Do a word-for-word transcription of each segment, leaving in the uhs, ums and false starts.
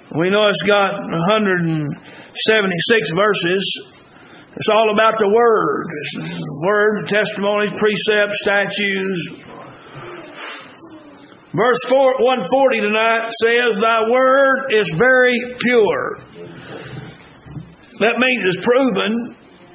We know it's got one hundred seventy-six verses. It's all about the Word. It's the Word, testimonies, precepts, statutes. Verse one forty tonight says, Thy Word is very pure. That means it's proven.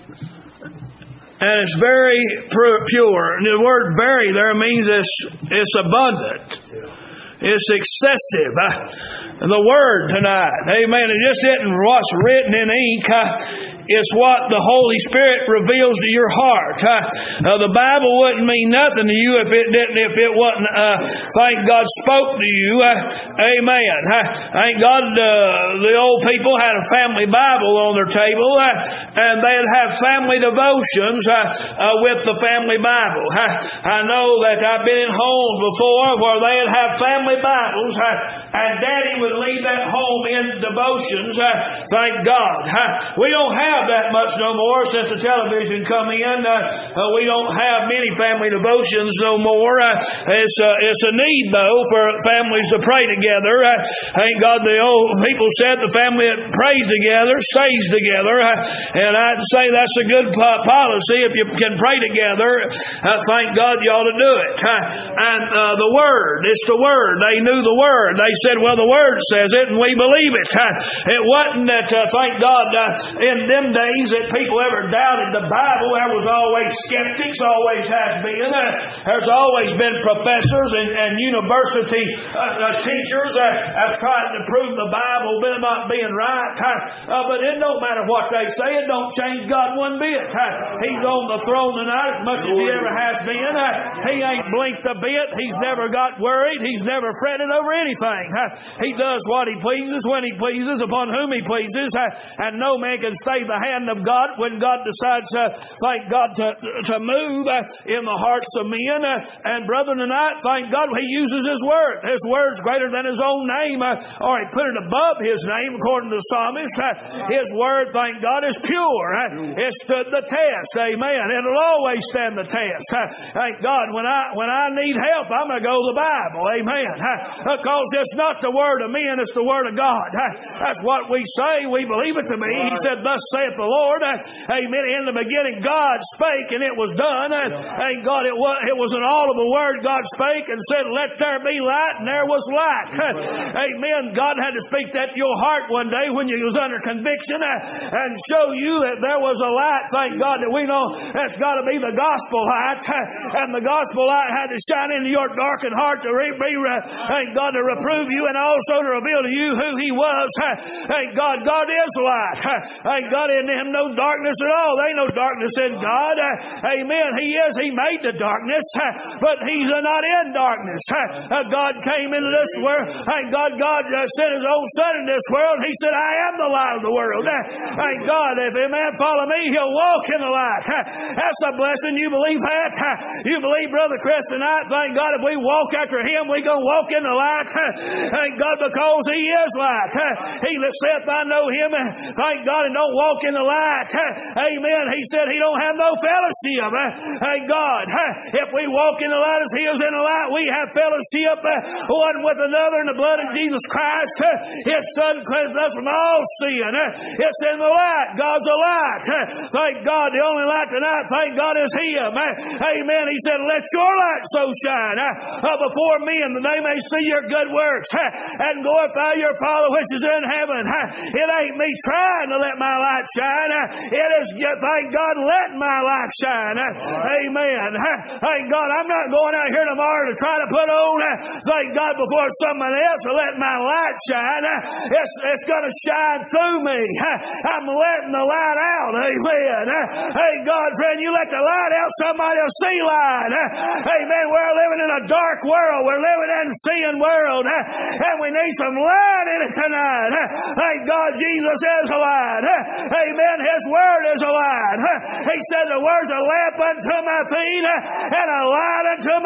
And it's very pure. And the word very there means it's, it's abundant. It's excessive. Uh, the Word tonight. Amen. It just isn't what's written in ink. Uh, It's what the Holy Spirit reveals to your heart. Uh, uh, the Bible wouldn't mean nothing to you if it didn't, if it wasn't, uh, thank God spoke to you. Uh, amen. Uh, thank God uh, the old people had a family Bible on their table, uh, and they'd have family devotions uh, uh, with the family Bible. Uh, I know that I've been in homes before where they'd have family Bibles, uh, and Daddy would lead that home in devotions. Uh, thank God. Uh, we don't have that much no more since the television come in. Uh, uh, we don't have many family devotions no more. Uh, it's, uh, it's a need, though, for families to pray together. Uh, thank God the old people said the family that prays together stays together. Uh, and I'd say that's a good po- policy. If you can pray together, uh, thank God you ought to do it. Uh, and uh, the Word, it's the Word. They knew the Word. They said, well, the Word says it and we believe it. Uh, it wasn't that, uh, thank God, uh, in them days that people ever doubted the Bible. There was always skeptics, always has been. Uh, there's always been professors and, and university uh, uh, teachers uh, have tried to prove the Bible not being right. Uh, uh, but it don't matter what they say. It don't change God one bit. Uh, he's on the throne tonight as much as he ever has been. Uh, he ain't blinked a bit. He's never got worried. He's never fretted over anything. Uh, he does what he pleases when he pleases upon whom he pleases. Uh, and no man can stay the hand of God when God decides, uh, thank God, to, to move uh, in the hearts of men. Uh, and brethren, tonight, thank God, He uses His Word. His Word's greater than His own name, uh, or He put it above His name, according to the psalmist. Uh, His Word, thank God, is pure. Uh, it stood the test. Amen. It'll always stand the test. Uh, thank God, when I when I need help, I'm going to go to the Bible. Amen. Uh, because it's not the Word of men, it's the Word of God. Uh, that's what we say. We believe it to be. He said, thus saith the Lord. Uh, amen. In the beginning, God spake, and it was done. Uh, thank God, it was, it was an audible word. God spake and said, let there be light, and there was light. Uh, amen. God had to speak that to your heart one day when you was under conviction uh, and show you that there was a light. Thank God that we know that's got to be the gospel light. Uh, and the gospel light had to shine into your darkened heart to re- be, uh, thank God, to reprove you and also to reveal to you who He was. Uh, thank God, God is light. Uh, thank God, in Him no darkness at all. There ain't no darkness in God. Uh, amen. He is. He made the darkness, uh, but He's uh, not in darkness. Uh, uh, God came into this world. Thank God, God uh, sent His own Son in this world. He said, I am the light of the world. Uh, thank God, if a man follow me, he'll walk in the light. Uh, that's a blessing. You believe that? Uh, you believe, Brother Chris, tonight? Thank God, if we walk after Him, we going to walk in the light. Uh, thank God, because He is light. Uh, he that saith, I know Him, uh, thank God, and don't walk in the light. Uh, amen. He said He don't have no fellowship. Uh, thank God. Uh, if we walk in the light as He is in the light, we have fellowship uh, one with another in the blood of Jesus Christ. Uh, His Son cleansed us from all sin. Uh, it's in the light. God's the light. Uh, thank God. The only light tonight, thank God, is Him. Uh, amen. He said, let your light so shine uh, uh, before men that they may see your good works uh, and glorify your Father which is in heaven. Uh, it ain't me trying to let my light shine. Uh, it is, thank God, letting my light shine. Uh, right. Amen. Uh, thank God, I'm not going out here tomorrow to try to put on, uh, thank God, before someone else to let my light shine. Uh, it's it's going to shine through me. Uh, I'm letting the light out. Amen. Uh, hey, God, friend, you let the light out, somebody will see light. Uh, amen. We're living in a dark world. We're living in a sin world. Uh, and we need some light in it tonight. Uh, thank God, Jesus is a light. Uh, amen. His Word is a light. Uh, he said the Word's a lamp unto my feet uh, and a light unto my path.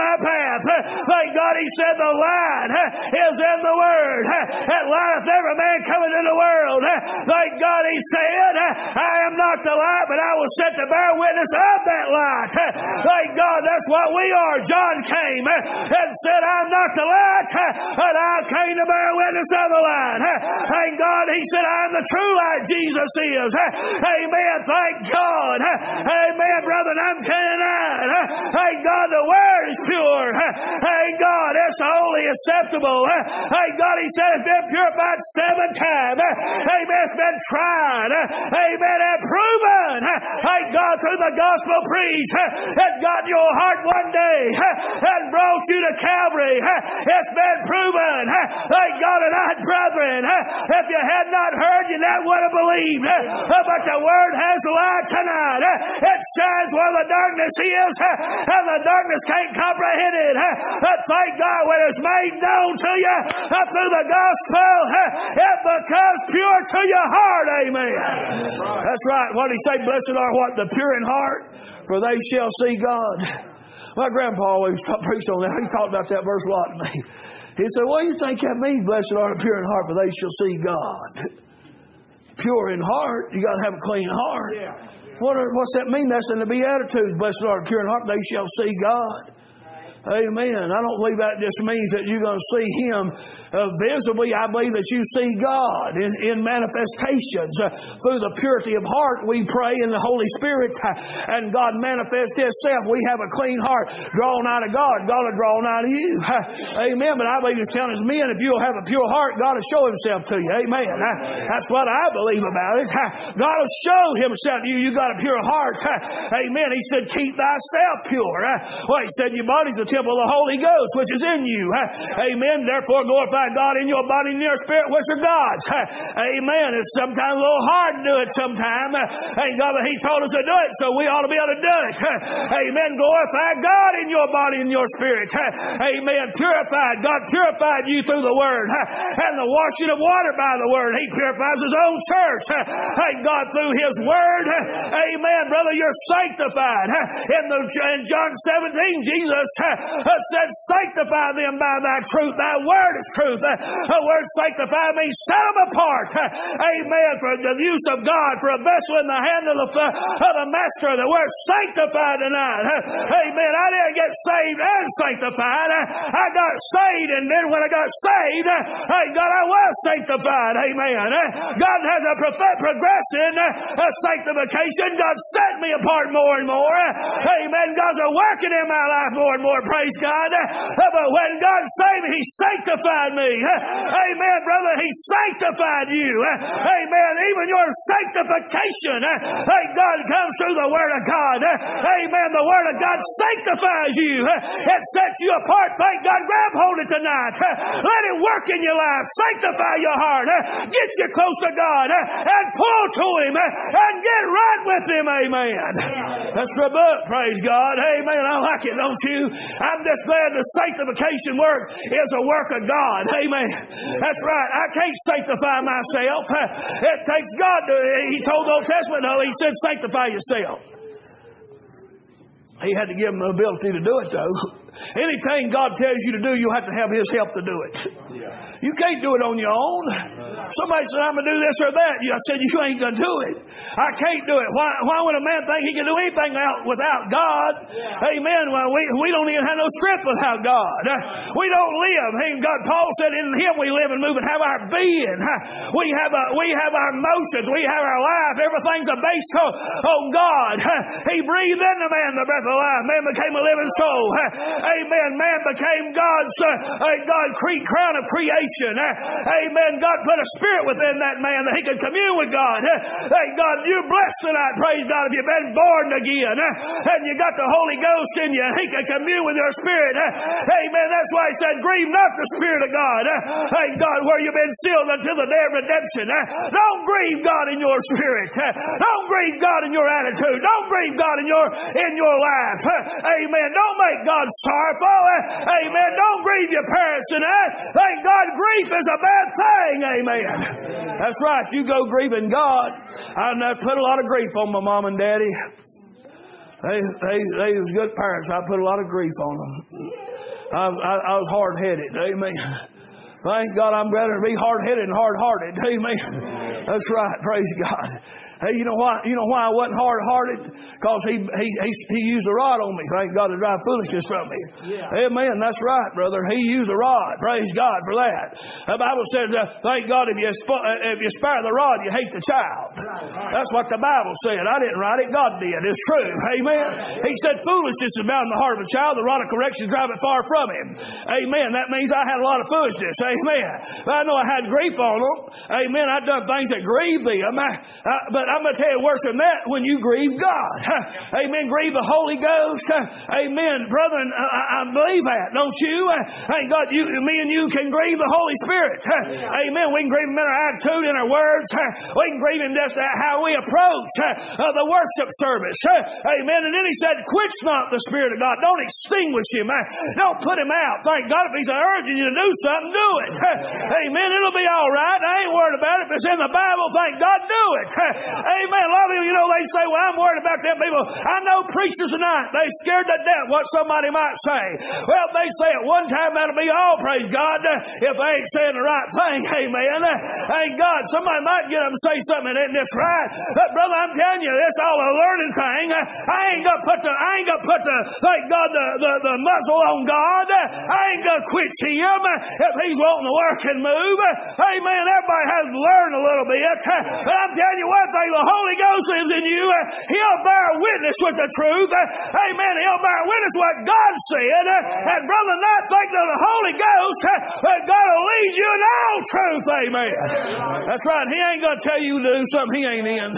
path. Thank God He said the light is in the Word. That lighteth every man coming in the world. Thank God He said, I am not the light, but I will set the bear witness of that light. Thank God that's what we are. John came and said, I'm not the light, but I came to bear witness of the light. Thank God He said, I'm the true light, Jesus is. Amen. Thank God. Amen, brother. And I'm telling you, thank God the Word is pure. Thank God it's holy, acceptable. Thank God He said it's been purified seven times. Amen. It's been tried. Amen. And proven. Thank God through the gospel preached that got in your heart one day and brought you to Calvary. It's been proven. Thank God. And I, brethren, if you had not heard, you never would have believed. But the Word has light tonight. It shines where the darkness is, and the darkness can't comprehend it. Thank God when it's made known to you through the gospel, it becomes pure to your heart. Amen. That's right. What did He say? Blessed are what? The pure in heart, for they shall see God. My grandpa always preached on that. He talked about that verse a lot to me. He said, what do you think that means? Blessed are the pure in heart, for they shall see God. Pure in heart, you got to have a clean heart. What are, what's that mean? That's in the Beatitudes. Blessed are the pure in heart, they shall see God. Amen. I don't believe that just means that you're going to see Him uh, visibly. I believe that you see God in, in manifestations. Uh, through the purity of heart, we pray in the Holy Spirit, uh, and God manifests Himself. We have a clean heart drawn out of God. God will draw out of you. Uh, amen. But I believe He's telling us men, if you'll have a pure heart, God will show Himself to you. Amen. Uh, that's what I believe about it. Uh, God will show Himself to you. You got a pure heart. Uh, amen. He said, keep thyself pure. Uh, well, He said, your body's the temple of the Holy Ghost, which is in you. Amen. Therefore, glorify God in your body and your spirit, which are God's. Amen. It's sometimes a little hard to do it sometimes. Thank God that He told us to do it, so we ought to be able to do it. Amen. Glorify God in your body and your spirit. Amen. Purified. God purified you through the Word. And the washing of water by the Word. He purifies His own church. Thank God through His Word. Amen. Brother, you're sanctified. In, the, in John seventeen, Jesus said, sanctify them by thy truth. Thy word is truth. The word sanctify means set them apart. Amen. For the use of God, for a vessel in the hand of the, of the master. The word sanctified tonight. Amen. I didn't get saved and sanctified. I got saved, and then when I got saved, thank God I was sanctified. Amen. God has a progression of sanctification. God set me apart more and more. Amen. God's a working in my life more and more. Praise God. But when God saved me, He sanctified me. Amen, brother. He sanctified you. Amen. Even your sanctification, thank God, comes through the Word of God. Amen. The Word of God sanctifies you. It sets you apart. Thank God. Grab hold of it tonight. Let it work in your life. Sanctify your heart. Get you close to God and pull to Him and get right with Him. Amen. That's the book. Praise God. Amen. I like it, don't you? I'm just glad the sanctification work is a work of God. Amen. That's right. I can't sanctify myself. It takes God to, He told the Old Testament, no, He said, sanctify yourself. He had to give them the ability to do it, though. Anything God tells you to do, you'll have to have His help to do it. You can't do it on your own. Somebody said, I'm going to do this or that. I said, you ain't going to do it. I can't do it. Why, why would a man think he can do anything without God? Amen. Well, we, we don't even have no strength without God. We don't live. Hey, God, Paul said, in Him we live and move and have our being. We have, a, we have our emotions. We have our life. Everything's based on, on God. He breathed into man the breath of life. Man became a living soul. Amen. Man became God's uh, God crown of creation. Amen. God put a spirit within that man that he could commune with God. Thank God, you're blessed tonight. Praise God. If you've been born again and you got the Holy Ghost in you, He can commune with your spirit. Amen. That's why He said, grieve not the Spirit of God. Thank God, where you've been sealed until the day of redemption. Don't grieve God in your spirit. Don't grieve God in your attitude. Don't grieve God in your in your life. Amen. Don't make God sorrowful. Amen. Don't grieve your parents tonight. Thank God, grief is a bad thing. Amen. That's right. You go grieving God. I put a lot of grief on my mom and daddy. They, they, they was good parents. I put a lot of grief on them. I, I, I was hard-headed. Amen. Thank God I'm better to be hard-headed and hard-hearted. Amen. That's right. Praise God. Hey, you know why? You know why I wasn't hard-hearted? Because he he he he used a rod on me. Thank God to drive foolishness from me. Yeah. Amen. That's right, brother. He used a rod. Praise God for that. The Bible says, uh, "Thank God if you sp- if you spare the rod, you hate the child." That's what the Bible said. I didn't write it. God did. It's true. Amen. He said, "Foolishness is bound in the heart of a child. The rod of correction drive it far from him." Amen. That means I had a lot of foolishness. Amen. But I know I had grief on them. Amen. I've done things that grieved them. I, I, but I'm going to tell you worse than that, when you grieve God. Amen. Grieve the Holy Ghost. Amen. Brethren, I, I believe that, don't you? Thank God, you, me and you can grieve the Holy Spirit. Amen. We can grieve Him in our attitude, in our words. We can grieve Him just how we approach the worship service. Amen. And then He said, quench not the Spirit of God. Don't extinguish Him. Don't put Him out. Thank God, if He's urging you to do something, do it. Amen. It'll be all right. I ain't worried about it. If it's in the Bible, thank God, do it. Amen. A lot of people, you know, they say, well, I'm worried about them people. I know preachers tonight, they scared to death what somebody might say. Well, they say at one time that'll be all, praise God, if they ain't saying the right thing. Amen. Thank God. Somebody might get up and say something that isn't just right. But brother, I'm telling you, it's all a learning thing. I ain't gonna put the, I ain't gonna put the, thank God, the, the, the muzzle on God. I ain't gonna quit Him if He's wanting to work and move. Amen. Everybody has to learn a little bit. But I'm telling you one thing, the Holy Ghost lives in you. He'll bear witness with the truth. Amen. He'll bear witness what God said. And brother, not think that the Holy Ghost, God will lead you in all truth. Amen. That's right. He ain't going to tell you to do something He ain't in.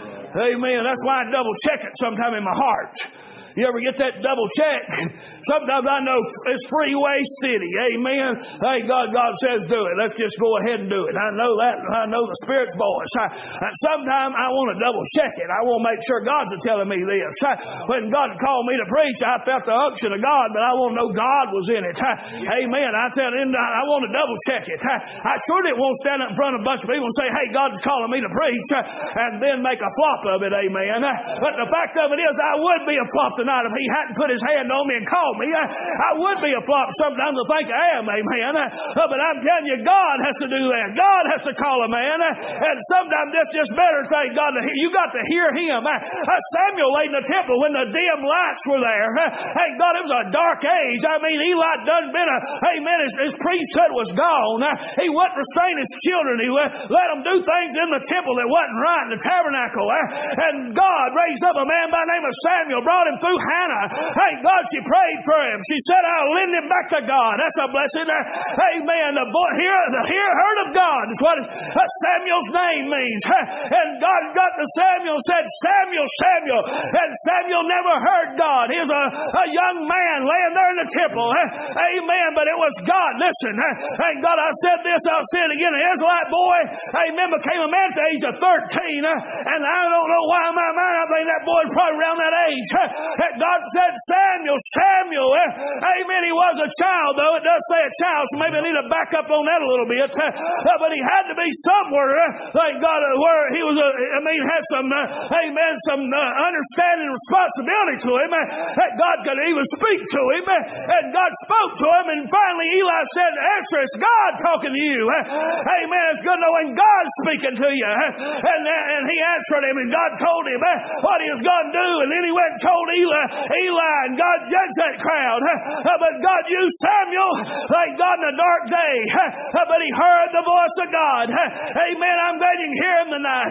Amen. That's why I double check it sometime in my heart. You ever get that double check? Sometimes I know it's freeway city. Amen. Thank God God says do it. Let's just go ahead and do it. I know that. I know the Spirit's voice. I, and sometimes I want to double check it. I want to make sure God's telling me this. I, when God called me to preach, I felt the unction of God, but I want to know God was in it. I, amen. I tell him, I want to double check it. I, I sure didn't want to stand up in front of a bunch of people and say, hey, God's calling me to preach, and then make a flop of it. Amen. But the fact of it is, I would be a flop tonight if He hadn't put His hand on me and called me. I, I would be a flop sometimes to think I am, amen. Uh, but I'm telling you, God has to do that. God has to call a man. Uh, and sometimes it's just better, thank God, to hear. You got to hear Him. Uh, uh, Samuel laid in the temple when the dim lights were there. Uh, thank God it was a dark age. I mean, Eli done been a, amen, his, his priesthood was gone. Uh, he wouldn't restrain his children. He let, let them do things in the temple that wasn't right in the tabernacle. Uh, and God raised up a man by the name of Samuel, brought him through Hannah. Thank God she prayed for him. She said, I'll lend him back to God. That's a blessing. Amen. The boy, hear, the hear, heard of God is what Samuel's name means. And God got to Samuel and said, Samuel, Samuel. And Samuel never heard God. He was a, a young man laying there in the temple. Amen. But it was God. Listen. Thank God I said this. I'll say it again. An Israelite boy, amen, became a man at the age of thirteen. And I don't know why in my mind I think that boy was probably around that age. God said, Samuel, Samuel. Amen. He was a child, though. It does say a child, so maybe I need to back up on that a little bit. But he had to be somewhere, thank God, where he was, a, I mean, had some, amen, some understanding and responsibility to him. That God could even speak to him. And God spoke to him. And finally, Eli said, answer, it's God talking to you. Amen. It's good knowing God's speaking to you. And, and he answered him, and God told him what he was going to do. And then he went and told Eli, Eli, and God judged that crowd. But God used Samuel, thank God, in a dark day. But he heard the voice of God. Amen. I'm glad you can hear him tonight.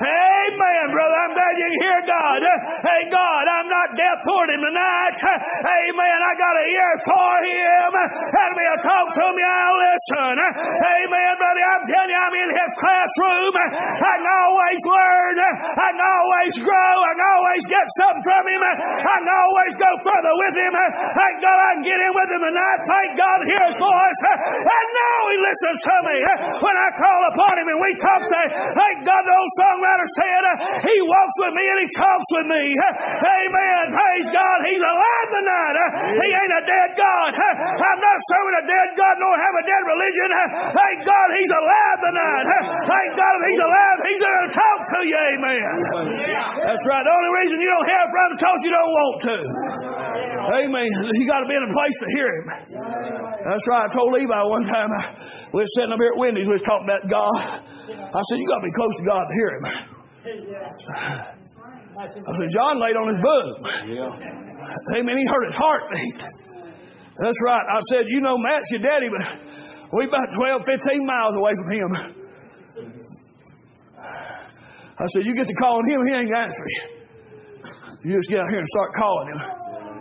Amen, brother. I'm glad you can hear God. Hey, God, I'm not deaf toward him tonight. Amen. I got an ear for him. And if he'll talk to me, I'll listen. Amen, brother. I'm telling you, I'm in his classroom. I can always learn. I can always grow. I can always get something from him. I can always go further with him. Thank God I can get in with him tonight. Thank God to hear his voice. And now he listens to me. When I call upon him and we talk to him, thank God the old songwriter said, he walks with me and he talks with me. Amen. Praise God. He's alive tonight. He ain't a dead God. I'm not serving a dead God nor have a dead religion. Thank God he's alive tonight. Thank God if he's alive, he's in a to talk to you. Amen. That's right. The only reason you don't hear from him is because you don't want to. Amen. You got to be in a place to hear him. That's right. I told Levi one time, we were sitting up here at Wendy's, we were talking about God. I said, you got to be close to God to hear him. I said, John laid on his bosom. Amen. He heard his heartbeat. That's right. I said, you know, Matt's your daddy, but we about twelve, fifteen miles away from him. I said, you get to calling him, he ain't answering you. You just get out here and start calling him.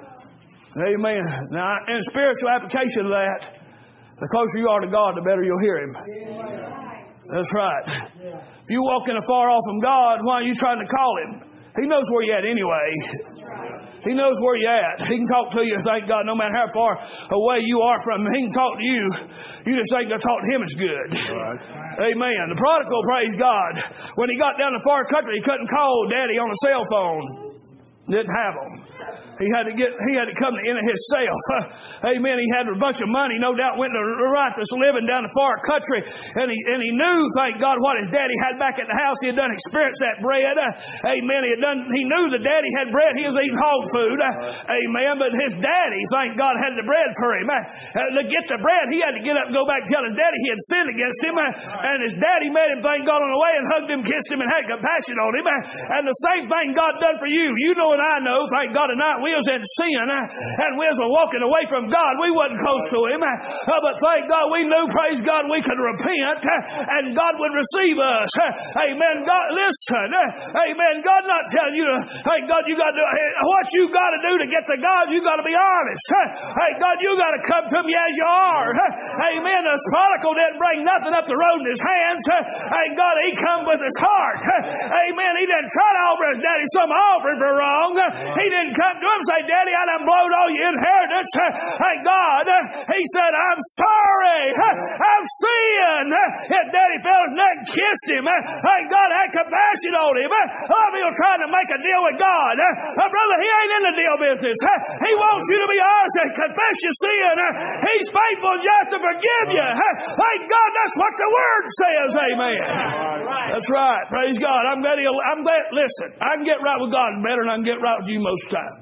Amen. Now, in spiritual application of that, the closer you are to God, the better you'll hear him. That's right. If you walk in afar off from God, why are you trying to call him? He knows where you're at anyway. He knows where you're at. He can talk to you, thank God, no matter how far away you are from him. He can talk to you. You just think to talk to him is good. Right. Amen. The prodigal, praise God, when he got down to far country, he couldn't call Daddy on a cell phone. Didn't have them. He had to get. He had to come in himself. Amen. He had a bunch of money, no doubt. Went to righteous living down the far country, and he and he knew, thank God, what his daddy had back at the house. He had done experienced that bread. Uh, amen. He had done. He knew the daddy had bread. He was eating hog food. Uh, amen. But his daddy, thank God, had the bread for him. Uh, to get the bread, he had to get up and go back and tell his daddy he had sinned against him. Uh, and his daddy met him, thank God, on the way and hugged him, kissed him, and had compassion on him. Uh, and the same thing God done for you. You know. And I know, thank God, tonight we was in sin uh, and we was walking away from God. We wasn't close to him, uh, but thank God we knew, praise God, we could repent uh, and God would receive us. Uh, amen. God, listen. Uh, amen. God not telling you to, thank God, you got to do what you got to do to get to God. You got to be honest. Uh, hey, God, you got to come to me as you are. Uh, amen. The prodigal didn't bring nothing up the road in his hands. Uh, hey, God, he come with his heart. Uh, amen. He didn't try to offer his daddy some offering for wrong. He didn't come to him and say, Daddy, I done blowed all your inheritance. Thank God. He said, I'm sorry. I'm sin. And Daddy fell his neck and kissed him. Thank God had compassion on him. Oh, he was trying to make a deal with God. Brother, he ain't in the deal business. He wants you to be honest and confess your sin. He's faithful just to forgive you. Thank God, that's what the Word says. Amen. That's right. Praise God. I'm glad, he'll, I'm glad, listen, I can get right with God better than I can get right with you most of the time.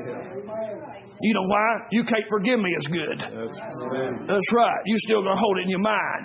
You know why? You can't forgive me as good. That's right. You still going to hold it in your mind.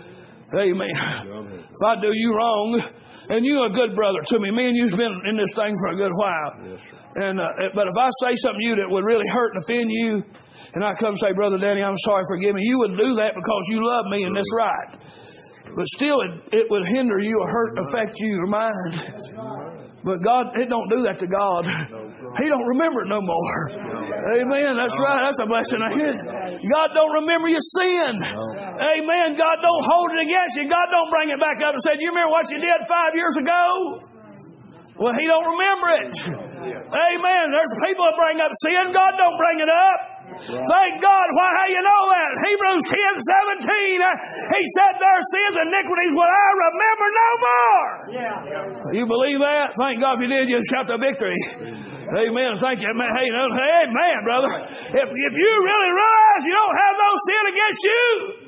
Amen. If I do you wrong, and you're a good brother to me, me and you've been in this thing for a good while. And uh, but if I say something to you that would really hurt and offend you, and I come and say, Brother Danny, I'm sorry, forgive me, you would do that because you love me and that's right. But still, it, it would hinder you or hurt, affect you, your mind. But God, it don't do that to God. He don't remember it no more. Amen. That's right. That's a blessing. God don't remember your sin. Amen. God don't hold it against you. God don't bring it back up and say, do you remember what you did five years ago? Well, He don't remember it. Amen. There's people that bring up sin. God don't bring it up. Thank God. Why? How you know that? Hebrews ten seventeen. Uh, he said, their sins and iniquities will I remember no more. Yeah. You believe that? Thank God. If you did, you'll shout the victory. Amen. Thank you. Hey, amen, brother. If, if you really realize you don't have no sin against you,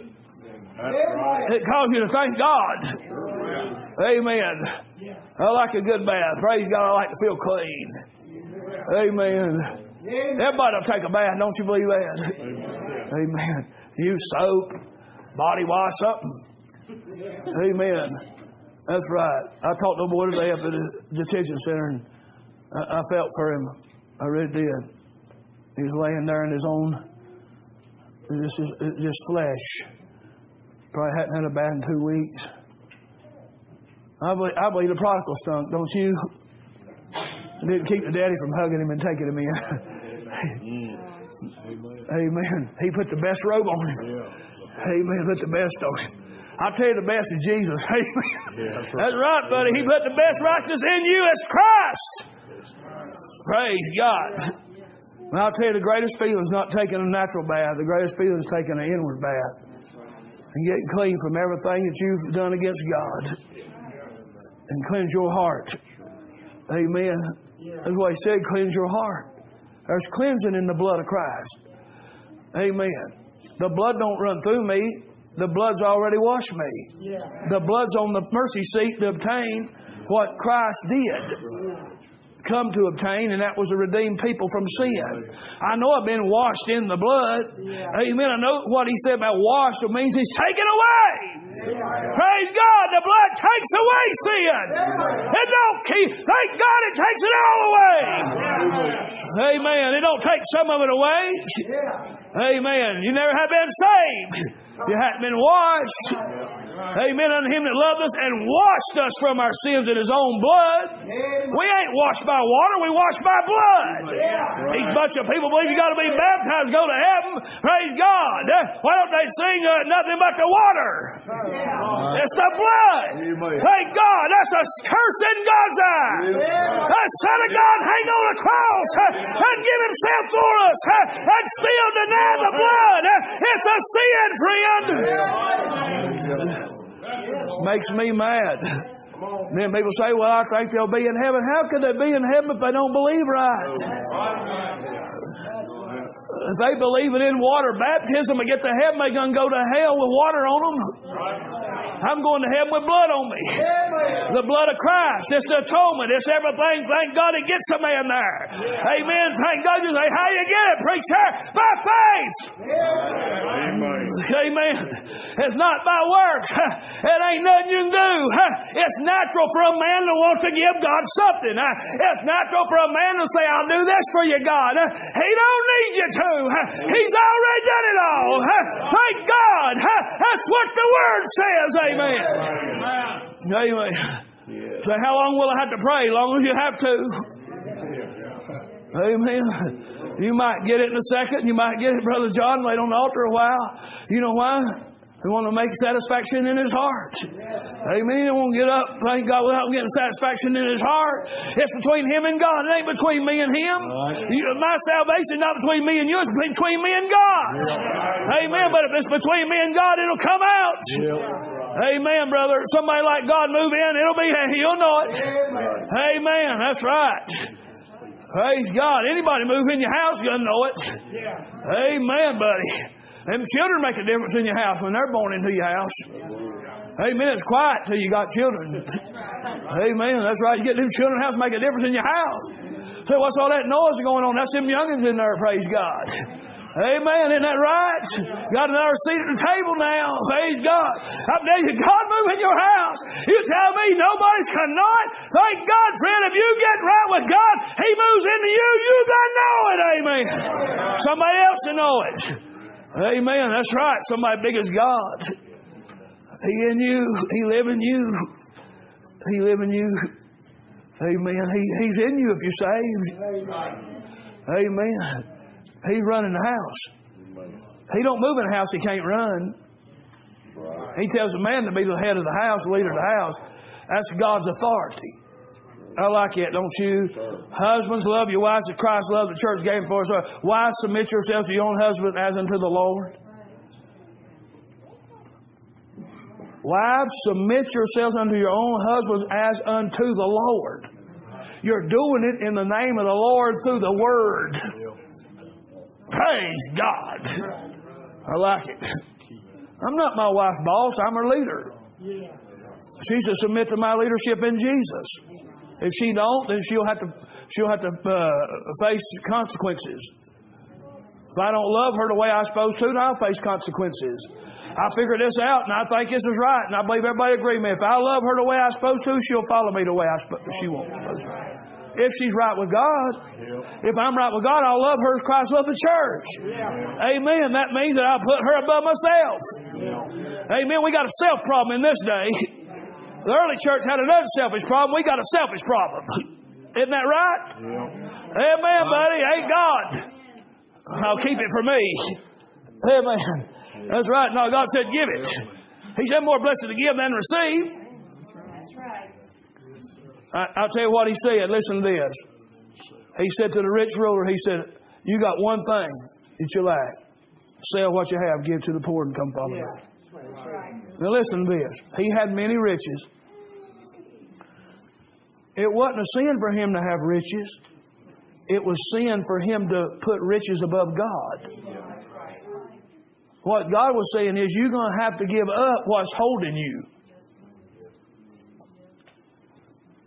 it calls you to thank God. Amen. I like a good bath. Praise God. I like to feel clean. Amen. Everybody will take a bath. Don't you believe that? Amen. Use soap, body wash, something. Amen. That's right. I talked to a boy today up at the detention center, and I, I felt for him. I really did. He was laying there in his own, just, just flesh. Probably hadn't had a bath in two weeks. I believe, I believe the prodigal stunk, don't you? It didn't keep the daddy from hugging him and taking him in. Amen. He put the best robe on him. Amen. Put the best on him. I'll tell you the best is Jesus. Amen. Yeah, that's, right. That's right, buddy. He put the best righteousness in you as Christ. Praise God. And I'll tell you the greatest feeling is not taking a natural bath. The greatest feeling is taking an inward bath. And getting clean from everything that you've done against God. And cleanse your heart. Amen. That's why He said, cleanse your heart. There's cleansing in the blood of Christ. Amen. The blood don't run through me. The blood's already washed me. The blood's on the mercy seat to obtain what Christ did come to obtain, and that was to redeem people from sin. I know I've been washed in the blood. Amen. I know what he said about washed means he's taken away. Praise God, the blood takes away sin. It don't keep, thank God it takes it all away. Amen. It don't take some of it away. Amen. You never have been saved. You hadn't been washed. Amen. Unto him that loved us and washed us from our sins in his own blood. We ain't washed by water, we washed by blood. These bunch of people believe you got to be baptized to go to heaven. Praise God. Why don't they sing uh, nothing but the water? It's the blood. Thank God. That's a curse in God's eye. The Son of God hang on a cross and give himself for us and still deny the blood. It's a sin, friend. Makes me mad. And then people say, well, I think they'll be in heaven. How could they be in heaven if they don't believe right? If they believe it in water baptism and get to heaven, they're going to go to hell with water on them. I'm going to heaven with blood on me. The blood of Christ. It's the atonement. It's everything. Thank God it gets a man there. Amen. Thank God. You say, how you get it, preacher? By faith. Amen. It's not by works. It ain't nothing you can do. It's natural for a man to want to give God something. It's natural for a man to say, I'll do this for you, God. He don't need you to. He's already done it all. Thank God. That's what the Word says. Amen. Amen. So how long will I have to pray? As long as you have to. Amen. You might get it in a second. You might get it, Brother John, wait on the altar a while. You know why? He want to make satisfaction in his heart. Amen. He don't want to get up, thank God, without getting satisfaction in his heart. It's between him and God. It ain't between me and him. You, my salvation is not between me and you. It's between me and God. Amen. But if it's between me and God, it'll come out. Amen, brother. Somebody like God move in, it'll be, you'll know it. Amen. That's right. Praise God. Anybody move in your house, you'll know it. Amen, buddy. Them children make a difference in your house when they're born into your house. Amen. It's quiet till you got children. Amen. That's right. You get them children in the house, make a difference in your house. So what's all that noise going on? That's them youngins in there, praise God. Amen. Isn't that right? Got another seat at the table now. Praise God. I tell you, God move in your house. You tell me nobody's cannot. Thank God, friend. If you get right with God, He moves into you. You gotta know it. Amen. Somebody else to know it. Amen. That's right. Somebody big as God. He in you. He live in you. He live in you. Amen. He, he's in you if you're saved. Amen. He's running the house. He don't move in a house he can't run. He tells a man to be the head of the house, the leader of the house. That's God's authority. I like it, don't you? Husbands, love your wives as Christ loved the church, gave for us. Wives, submit yourselves to your own husband as unto the Lord. Wives, submit yourselves unto your own husbands as unto the Lord. You're doing it in the name of the Lord through the Word. Praise God. I like it. I'm not my wife's boss. I'm her leader. She's to submit to my leadership in Jesus. If she don't, then she'll have to she'll have to uh, face consequences. If I don't love her the way I'm supposed to, then I'll face consequences. I figured this out, and I think this is right, and I believe everybody agree with me. If I love her the way I'm supposed to, she'll follow me the way I sp- she won't supposed to. If she's right with God, if I'm right with God, I'll love her as Christ loved the church. Amen. That means that I'll put her above myself. Amen. We got a self problem in this day. The early church had another selfish problem. We got a selfish problem. Isn't that right? Amen, buddy. Ain't God. I'll keep it for me. Amen. That's right. No, God said give it. He said more blessed to give than receive. That's right. I, I'll tell you what he said. Listen to this. He said to the rich ruler, he said, you got one thing that you lack. Sell what you have, give to the poor, and come follow me. That's right. Now listen to this. He had many riches. It wasn't a sin for him to have riches. It was sin for him to put riches above God. What God was saying is you're going to have to give up what's holding you.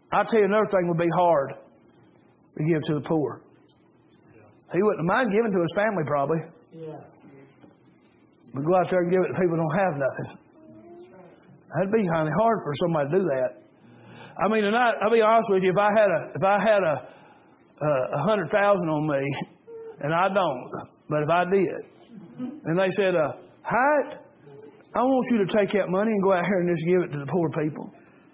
I'll tell you another thing would be hard to give to the poor. He wouldn't mind giving to his family probably. Yeah. But go out there and give it to people who don't have nothing. That'd be kind of hard for somebody to do that. I mean, and I, I'll be honest with you. If I had a, if I had a, a, a hundred thousand on me, and I don't, but if I did, and they said, uh, Hyatt, I want you to take that money and go out here and just give it to the poor people.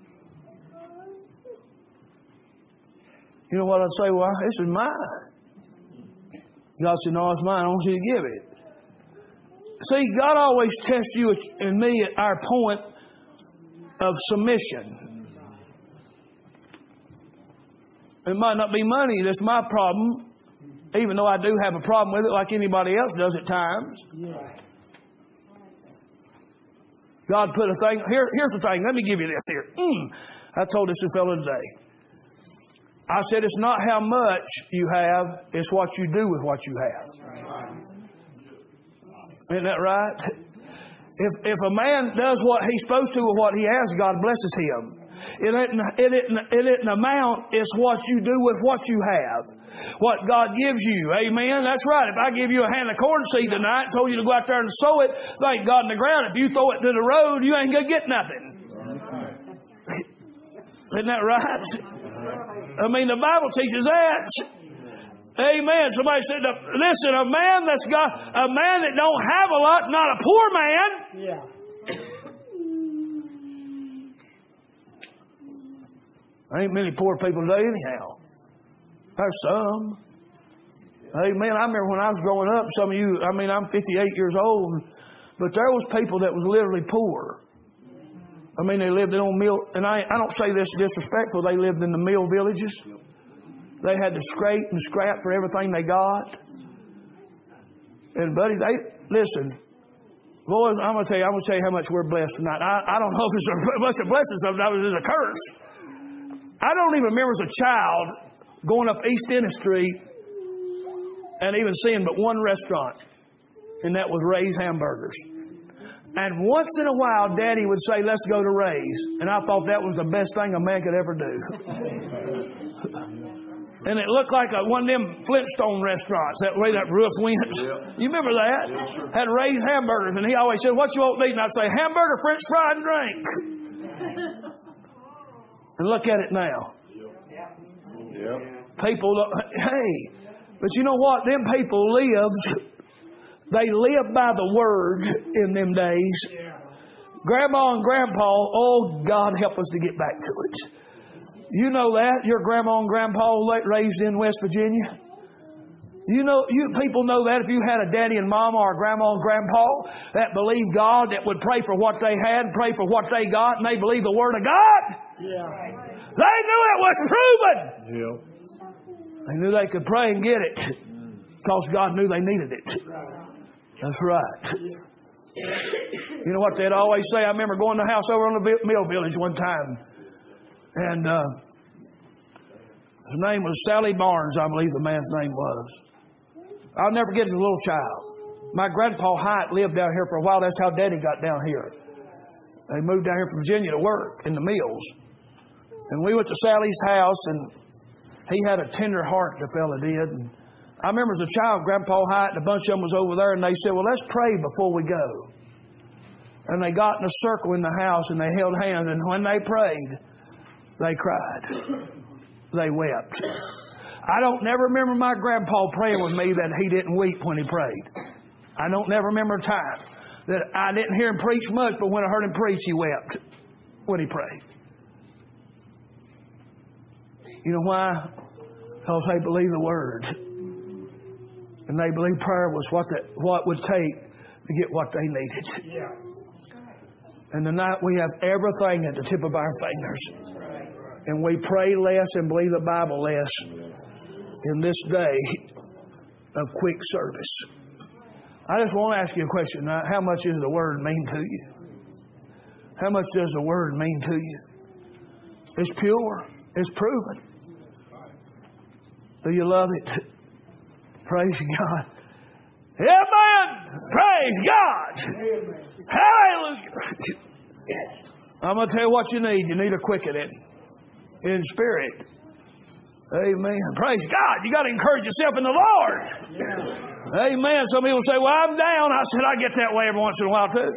You know what I'd say? Well, this is mine. God said, no, it's mine. I want you to give it. See, God always tests you and me at our point of submission. It might not be money that's my problem, even though I do have a problem with it like anybody else does at times. God put a thing, here, here's the thing, let me give you this here. Mm, I told this fellow today. I said it's not how much you have, it's what you do with what you have. Isn't that right? If if a man does what he's supposed to with what he has, God blesses him. It isn't, it isn't, it isn't amount, it's what you do with what you have. What God gives you. Amen? That's right. If I give you a hand of corn seed tonight and told you to go out there and sow it, thank God in the ground. If you throw it to the road, you ain't going to get nothing. Isn't that right? I mean, the Bible teaches that. Amen. Somebody said, listen, a man that's got, a man that don't have a lot, not a poor man. Yeah. There ain't many poor people today anyhow. There's some. Amen. I remember when I was growing up, some of you, I mean, I'm fifty-eight years old, but there was people that was literally poor. I mean, they lived in old mill, and I, I don't say this disrespectful, they lived in the mill villages. They had to scrape and scrap for everything they got. And buddy, they, listen, boys, I'm going to tell you, I'm going to tell you how much we're blessed tonight. I, I don't know if it's a much a blessing, sometimes it's a curse. I don't even remember as a child going up East End Street and even seeing but one restaurant, and that was Ray's Hamburgers. And once in a while, Daddy would say, let's go to Ray's. And I thought that was the best thing a man could ever do. And it looked like a, one of them Flintstone restaurants, that way that roof went. Yeah. You remember that? Yeah, sure. Had Ray's Hamburgers. And he always said, what you want to eat? And I'd say, hamburger, french fry, and drink. And look at it now. Yep. People, hey, but you know what? Them people lived, they lived by the word in them days. Grandma and Grandpa, oh, God help us to get back to it. You know that? Your grandma and grandpa raised in West Virginia? You know, you people know that if you had a daddy and mama or a grandma and grandpa that believed God, that would pray for what they had, pray for what they got, and they believed the Word of God. Yeah. They knew it was proven. Yeah. They knew they could pray and get it because God knew they needed it. That's right. You know what they'd always say? I remember going to a house over on the Mill Village one time. And uh, his name was Sally Barnes, I believe the man's name was. I'll never forget as a little child. My grandpa Hyatt lived down here for a while. That's how Daddy got down here. They moved down here from Virginia to work in the mills. And we went to Sally's house, and he had a tender heart, the fella did. And I remember as a child, Grandpa Hyatt and a bunch of them was over there, and they said, well, let's pray before we go. And they got in a circle in the house, and they held hands, and when they prayed, they cried. They wept. I don't never remember my grandpa praying with me that he didn't weep when he prayed. I don't never remember a time that I didn't hear him preach much, but when I heard him preach, he wept when he prayed. You know why? Because they believe the Word. And they believe prayer was what the, what would take to get what they needed. Yeah. And tonight we have everything at the tip of our fingers. And we pray less and believe the Bible less in this day of quick service. I just want to ask you a question. Now, how much does the Word mean to you? How much does the Word mean to you? It's pure. It's proven. Do you love it? Praise God. Amen. Praise God. Hallelujah. I'm going to tell you what you need. You need a quickening. in spirit. Amen. Praise God. You got to encourage yourself in the Lord. Yeah. Amen. Some people say, well, I'm down. I said, I get that way every once in a while too.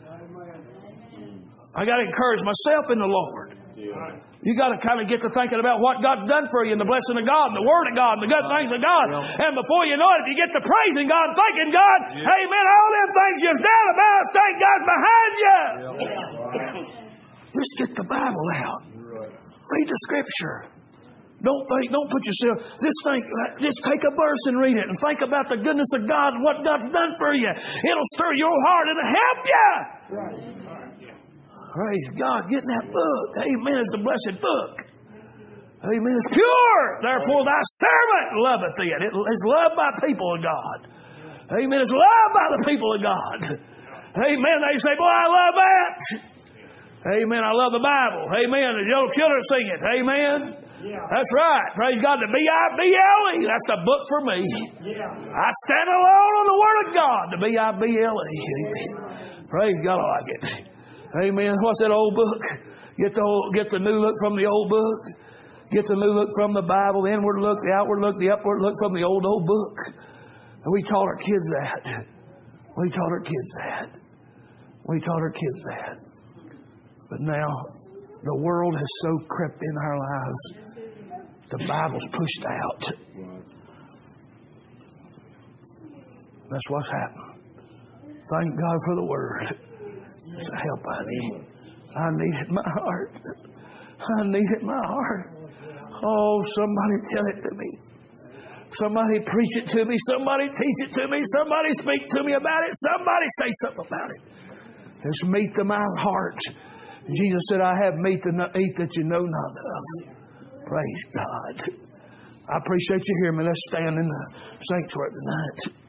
I got to encourage myself in the Lord. Yeah. You got to kind of get to thinking about what God's done for you and the blessing of God and the Word of God and the good things of God. And before you know it, if you get to praising God and thanking God, yeah. Amen, all them things you've done about, thank God's behind you. Yeah. Just get the Bible out. Read the Scripture. Don't think, don't put yourself, just think, just take a verse and read it and think about the goodness of God and what God's done for you. It'll stir your heart. It'll help you. Right. Praise God. Get in that book. Amen. It's the blessed book. Amen. It's pure. Therefore thy servant loveth thee. It is loved by people of God. Amen. It's loved by the people of God. Amen. They say, boy, I love that. Amen. I love the Bible. Amen. The little children sing it. Amen. Yeah. That's right. Praise God. The B I B L E. That's the book for me. Yeah. I stand alone on the Word of God. The B I B L E. Amen. Praise God. I like it. Amen. What's that old book? Get the old, get the new look from the old book. Get the new look from the Bible. The inward look, the outward look, the upward look from the old, old book. And we taught our kids that. We taught our kids that. We taught our kids that. But now, the world has so crept in our lives. The Bible's pushed out. That's what's happened. Thank God for the Word. It's the help I need. I need it in my heart. I need it in my heart. Oh, somebody tell it to me. Somebody preach it to me. Somebody teach it to me. Somebody speak to me about it. Somebody say something about it. It's meat to my heart. Jesus said, I have meat to eat that you know not of. Praise God. I appreciate you hearing me. Let's stand in the sanctuary tonight.